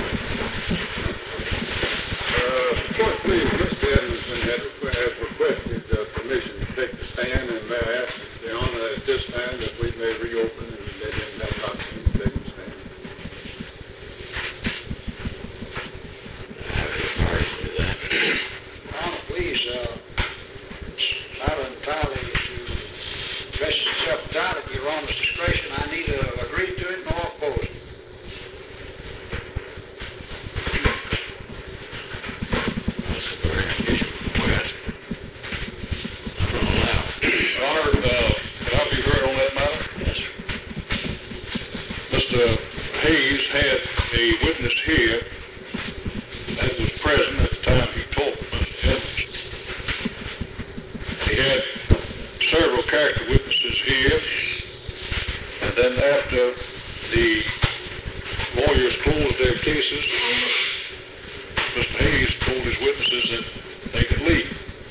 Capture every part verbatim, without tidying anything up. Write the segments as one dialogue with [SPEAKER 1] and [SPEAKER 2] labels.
[SPEAKER 1] Uh, Court, please, Mister Edmondson had requ- has requested uh, permission to take the stand, and may I ask the honor at this time that we may reopen and let him have an opportunity to take the stand.
[SPEAKER 2] Honor, please, uh, not entirely to address yourself entirely to your Honor's discretion. I neither agree to it nor oppose it.
[SPEAKER 3] Honor, uh, can I be heard on that matter?
[SPEAKER 2] Yes, sir.
[SPEAKER 3] Mister Hayes had a witness here that was present at the time he talked to Mister Edmondson. He had several character witnesses here, and then after the lawyers closed their cases, Mister Hayes told his witnesses that they could leave.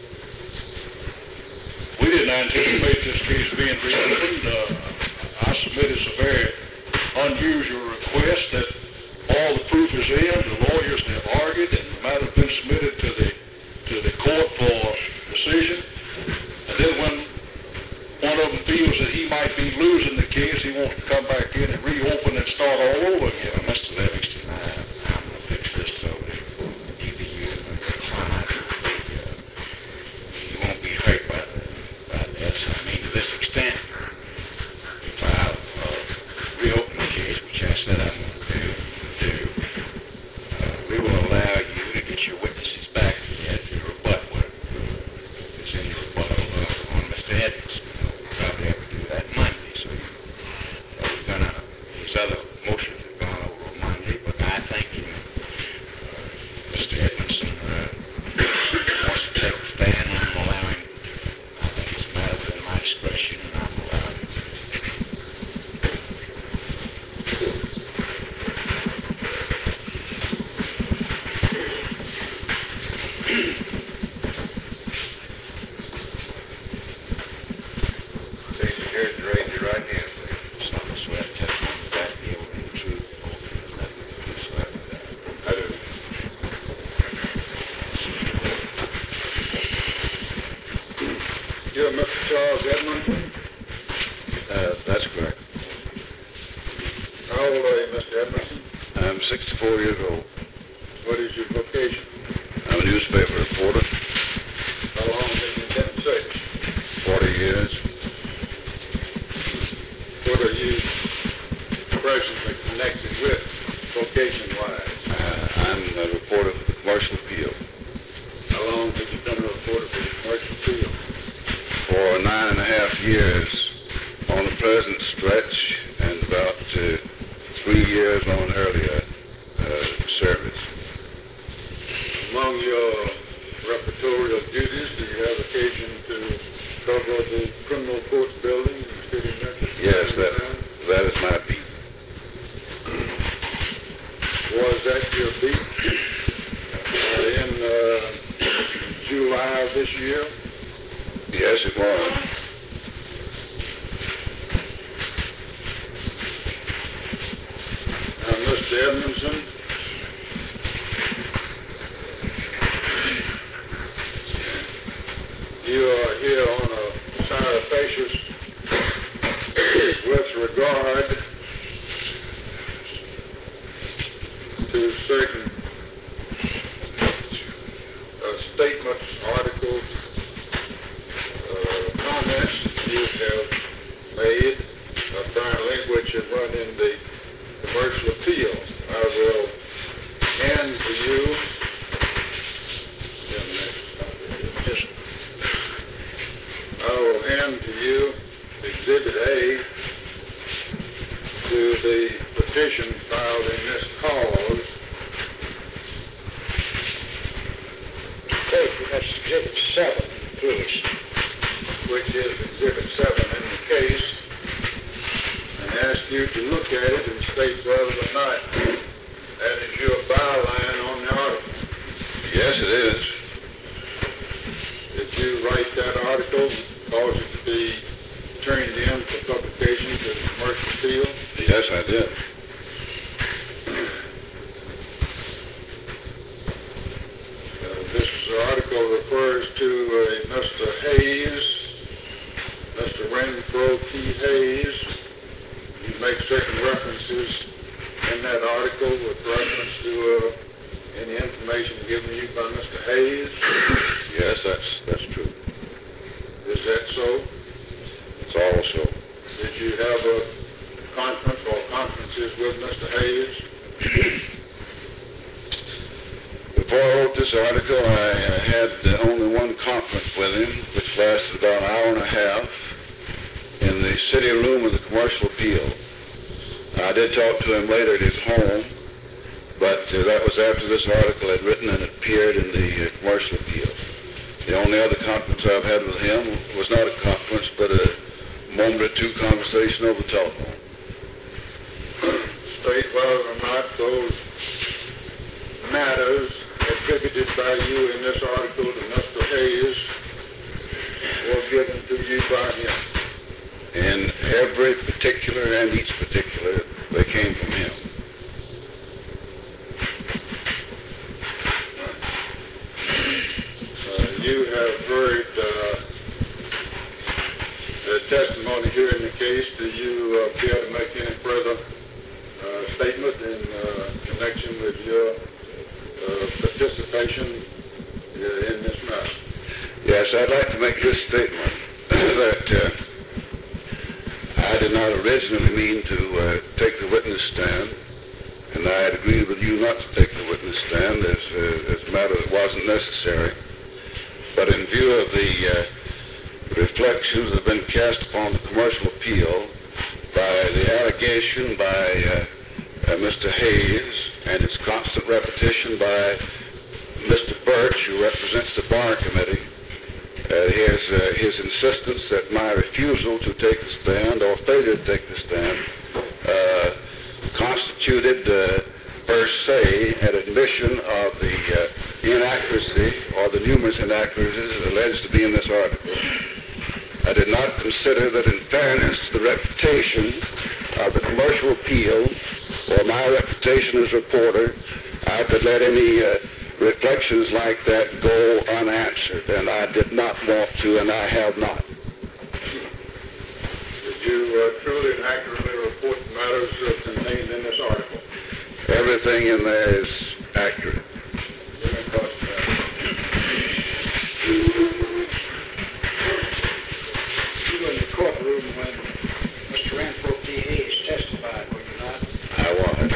[SPEAKER 3] We didn't anticipate this case being reopened. Uh, I submit it's a very unusual request that all the proof is in, the lawyers have argued, and the matter has been submitted to the to the court for decision. And then when one of them feels that he might be losing the case, he wants to come back in and reopen and start all over again.
[SPEAKER 4] Well, Mister Livingston, I, I'm going to fix this so that either you or your client, uh, you won't be hurt by, by this. I mean, to this extent, if I uh, reopen the case, which I said I'm going to do, do uh, we will allow you to get your witnesses back here to rebut what is in your rebuttal uh, on Mister Edmondson. We'll probably have to do that Monday, so you, uh, we're going to, these other motions have gone over on Monday, but I think uh, Mister Edmondson uh, wants to take the stand, and I'm allowing, I think it's a matter within my discretion, and I'm allowing it.
[SPEAKER 1] Raise your hand and raise your right hand, please.
[SPEAKER 4] Solemnly swear to testify that the oath and the truth, both in the nothing but the swear to that.
[SPEAKER 1] I do. You're Mister Charles Edmondson?
[SPEAKER 4] Uh, that's correct.
[SPEAKER 1] How old are you, Mister Edmondson?
[SPEAKER 4] I'm sixty-four years old.
[SPEAKER 1] What is your vocation?
[SPEAKER 4] I'm a newspaper reporter,
[SPEAKER 1] How long have you been in service?
[SPEAKER 4] forty years.
[SPEAKER 1] What are you presently connected with, vocation-wise?
[SPEAKER 4] Uh, I'm a reporter for the Commercial Appeal.
[SPEAKER 1] How long have you been a reporter for the commercial field?
[SPEAKER 4] For nine and a half years on the present stretch, and about uh, three years on earlier uh, service.
[SPEAKER 1] Among your repertorial duties, do you have occasion to cover the criminal court building in the city of Memphis?
[SPEAKER 4] Yes, that, that is my beat.
[SPEAKER 1] Was that your beat uh, in uh, July of this year?
[SPEAKER 4] Yes, it was.
[SPEAKER 1] Now, Mister Edmondson, you are here on a sine facius with regard to certain uh, statements, articles, uh, comments you have made, apparently, which have run in the commercial appeal. I will hand to you, just, I will hand to you Exhibit A to the petition filed in this cause.
[SPEAKER 2] Okay, that's Exhibit seven, please.
[SPEAKER 1] Which is Exhibit seven in the case, and ask you to look at it and state whether or not that is your byline on the article.
[SPEAKER 4] Yes, it is.
[SPEAKER 1] Did you write that article and cause it to be turned in for publication to the commercial field?
[SPEAKER 4] Yes, I did.
[SPEAKER 1] refers to a Mister Hayes, Mister Renfro T. Hayes. You make certain references in that article with reference to uh, any information given you by Mister Hayes.
[SPEAKER 3] Yes, that's, that's true.
[SPEAKER 1] Is that so?
[SPEAKER 3] It's all so.
[SPEAKER 1] Did you have a conference or conferences with Mister Hayes?
[SPEAKER 3] Before I wrote this article, I uh, had uh, only one conference with him, which lasted about an hour and a half in the city room of the Commercial Appeal. I did talk to him later at his home, but uh, that was after this article had written and appeared in the uh, Commercial Appeal. The only other conference I've had with him was not a conference, but a moment or two conversation over the telephone.
[SPEAKER 1] State whether or not those matters attributed by you in this article to Mister Hayes were given to you by him.
[SPEAKER 3] In every particular and each particular, they came from him.
[SPEAKER 1] Uh, you have heard uh, the testimony here in the case. Do you uh, care to make any further uh, statement in uh, connection with your uh, participation uh, in this matter?
[SPEAKER 3] Yes, I'd like to make this statement that uh, I did not originally mean to uh, take the witness stand, and I had agreed with you not to take the witness stand as, uh, as a matter that wasn't necessary. But in view of the uh, reflections that have been cast upon the Commercial Appeal by the allegation by uh, uh, Mister Hayes and its constant repetition by Mister Birch, who represents the Bar Committee, uh, his, uh, his insistence that my refusal to take the stand or failure to take the stand uh, constituted uh, per se an admission of the uh, inaccuracy or the numerous inaccuracies alleged to be in this article. I did not consider that in fairness to the reputation of the Commercial Appeal or my reputation as reporter, I could let any uh, reflections like that go unanswered, and I did not want to, and I have not.
[SPEAKER 1] Did you uh, truly and accurately report the matters uh, contained in this article?
[SPEAKER 3] Everything in there is accurate.
[SPEAKER 1] Give me a question.
[SPEAKER 2] You were in the courtroom when Mister Renfro T. Hayes testified, were you not?
[SPEAKER 3] I was.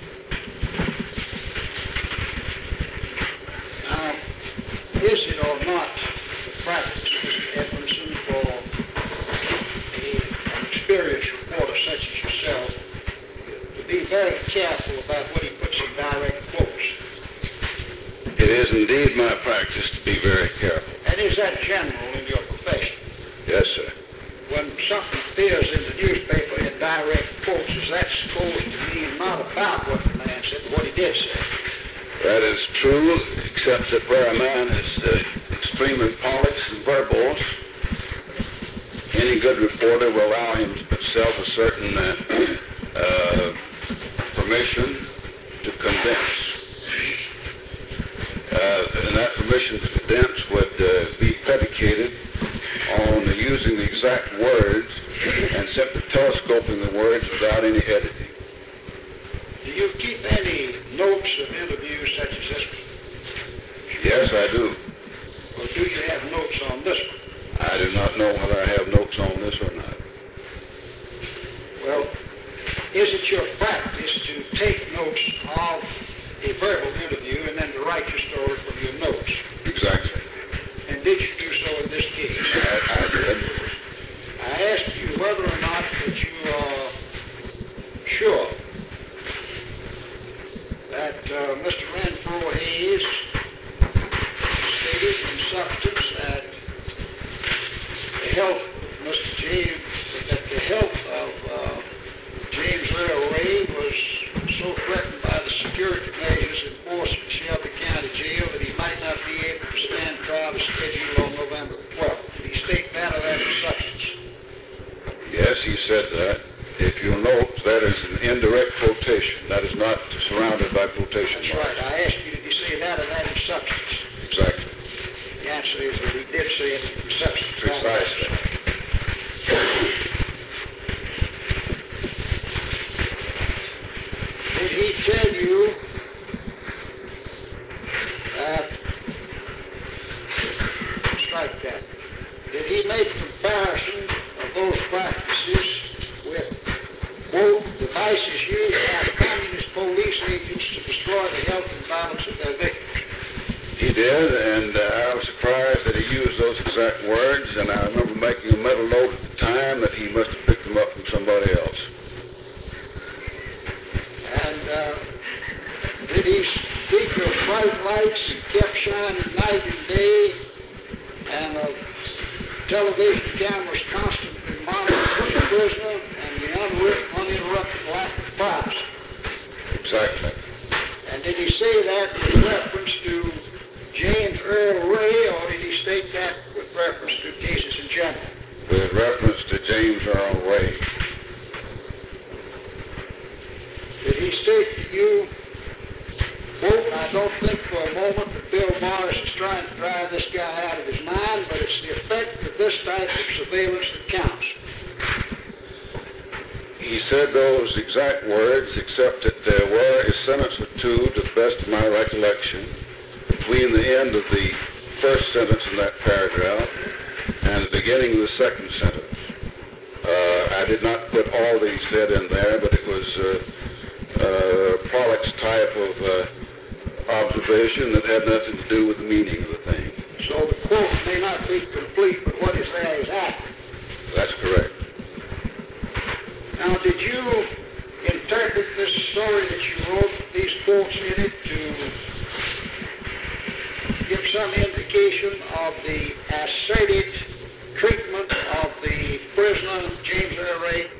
[SPEAKER 2] Now, is it or not the practice, Mister Edmondson, for a, an experienced reporter such as yourself to be very careful about what he puts in direct quotes?
[SPEAKER 3] It is indeed my practice to be very careful.
[SPEAKER 2] And is that general in your profession?
[SPEAKER 3] Yes, sir.
[SPEAKER 2] When something appears in the newspaper in direct quotes, is that supposed to mean not about what the man said, but what he did say?
[SPEAKER 3] That is true, except that where a man is uh, extremely polished and verbose, any good reporter will allow himself a certain uh, uh, permission to condense. Uh, and that permission to condense would uh, be predicated on using the exact words and simply telescoping the words without any editing.
[SPEAKER 2] Do you keep any notes of interviews such as this one?
[SPEAKER 3] Yes, I do.
[SPEAKER 2] Or do you have notes on this one?
[SPEAKER 3] I do not know whether I have notes on this or not.
[SPEAKER 2] Well, is it your practice to take notes of a verbal interview and then to write your story from your notes?
[SPEAKER 3] Exactly.
[SPEAKER 2] And did you do so in this case?
[SPEAKER 3] I, I did.
[SPEAKER 2] I asked you whether or not that you are sure that uh, Mister Renfro Hayes stated in substance that the health of Mister James, that the health of uh, James Earl Ray was so threatened by the security measures enforced in Shelby County Jail that he might not be able to stand trial as scheduled on November twelfth. Did he state that or that in substance?
[SPEAKER 3] Yes, he said that. If you'll note, that is an indirect quotation. That is not surrounded by quotation
[SPEAKER 2] That's
[SPEAKER 3] marks.
[SPEAKER 2] right. I asked you, did you say that or that in substance?
[SPEAKER 3] Exactly.
[SPEAKER 2] the answer is that he did say it in substance.
[SPEAKER 1] Precisely.
[SPEAKER 2] Did he tell you that, strike that, did he make comparison of those practices with, quote, devices used by communist police agents to destroy the health and violence of their victims?
[SPEAKER 1] He did, and uh, I was surprised that he used those exact words, and I remember making a mental note at the time that he must have picked them up from somebody else.
[SPEAKER 2] And uh, did he speak of bright lights that kept shining night and day, and of television cameras constantly monitoring the prisoner, and the unri- uninterrupted lack of privacy?
[SPEAKER 1] Exactly.
[SPEAKER 2] And did he say that in reference to James Earl Ray, or did he state that with reference to cases in general?
[SPEAKER 1] With reference to James Earl Ray.
[SPEAKER 2] Did he state to you, quote, I don't think for a moment that Bill Morris is trying to drive this guy out of his mind, but it's the effect of this type of surveillance that counts?
[SPEAKER 1] He said those exact words, except that there were a sentence or two, to the best of my recollection, between the end of the first sentence in that paragraph and the beginning of the second sentence. Uh, I did not put all that he said in there, but it was uh, uh, Pollock's type of uh, observation that had nothing to do with the meaning of the thing.
[SPEAKER 2] So the quote may not be complete, but what is there is accurate.
[SPEAKER 1] That's correct.
[SPEAKER 2] Now, did you interpret this story that you wrote, these quotes in it, to give some indication of the asserted treatment of the prisoner, James Earl Ray?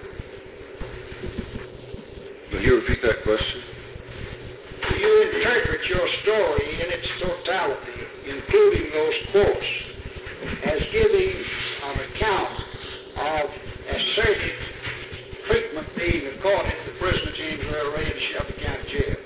[SPEAKER 1] Will you repeat that question?
[SPEAKER 2] Do you interpret your story in its totality, including those quotes, as giving an account of asserted treatment being accorded to prisoner James Earl Ray in Shelby County Jail?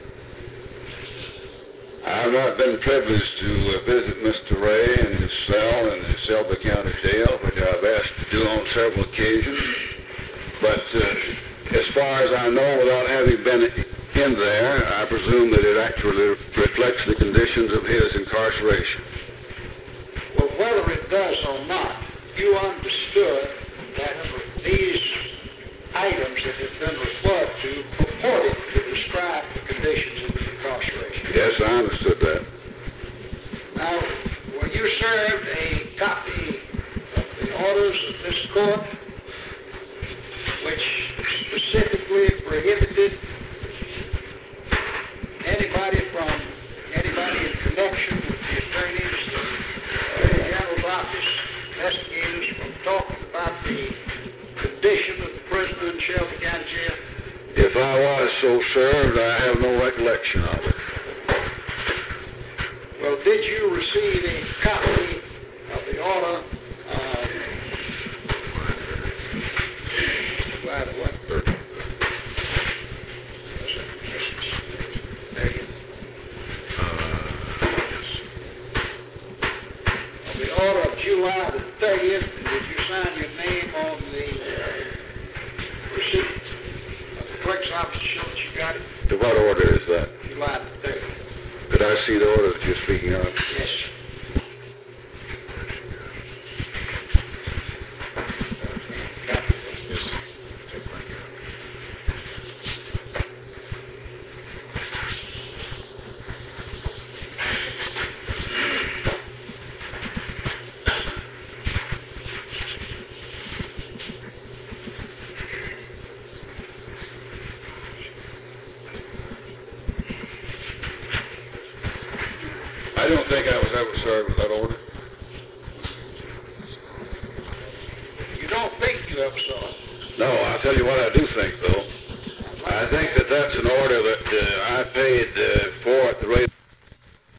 [SPEAKER 1] I've not been privileged to uh, visit Mister Ray in his cell in the Shelby County Jail, which I've asked to do on several occasions. But uh, as far as I know, without having been in there, I presume that it actually reflects the conditions of his incarceration.
[SPEAKER 2] Well, whether it does or not, you understood that these items that have been referred to purported to describe the conditions of his incarceration.
[SPEAKER 1] Yes, I understood that.
[SPEAKER 2] Now, were you served a copy of the orders of this court, which specifically prohibited anybody from, anybody in connection with the attorneys, the Attorney General's office, investigators, from talking about the condition of the prisoner in Shelby County Jail?
[SPEAKER 1] If I was so served, I have no recollection of it.
[SPEAKER 2] Well, did you receive a copy of the order? Uh, by the what? Of the order of July the thirtieth, did you sign your name on the uh, receipt of the clerk's office to show that you got it?
[SPEAKER 1] To what order is that?
[SPEAKER 2] July the thirtieth.
[SPEAKER 1] Could I see the order that you're speaking of?
[SPEAKER 2] Yes.
[SPEAKER 1] I don't think I was ever served with that order.
[SPEAKER 2] You don't think you ever saw it?
[SPEAKER 1] No, I'll tell you what I do think, though. I think that that's an order that uh, I paid uh, for at the rate